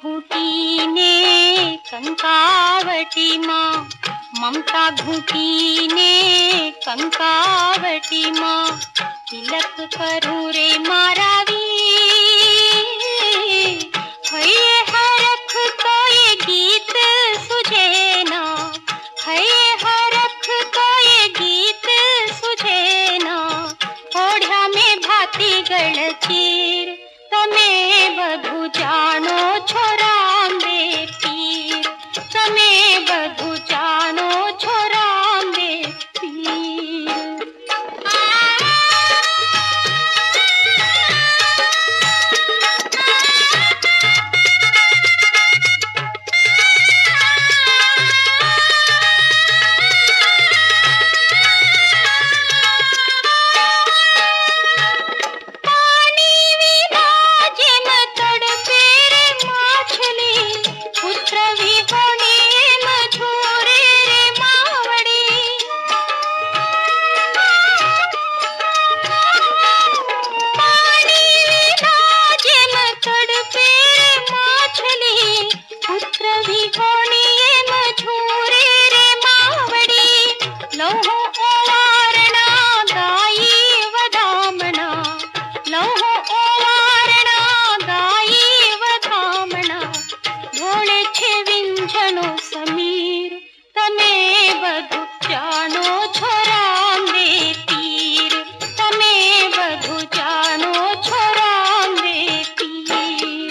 घुटीने कंकावटी माँ, ममता घुटीने कंकावटी माँ, तिलक करूँ रे मारावी है हरख तो ये गीत सुझे ना, है हरख तो ये गीत सुझे ना, ओढ़्या में भाती गळचीर तमे बधु जानो छोरांबे पीर, तमे बधु जानो छोरांबे पीर। समीर तमे बधु जानो छोरांबे पीर, तमे बधु जानो छोरांबे पीर।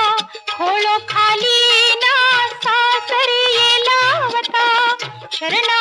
शरणा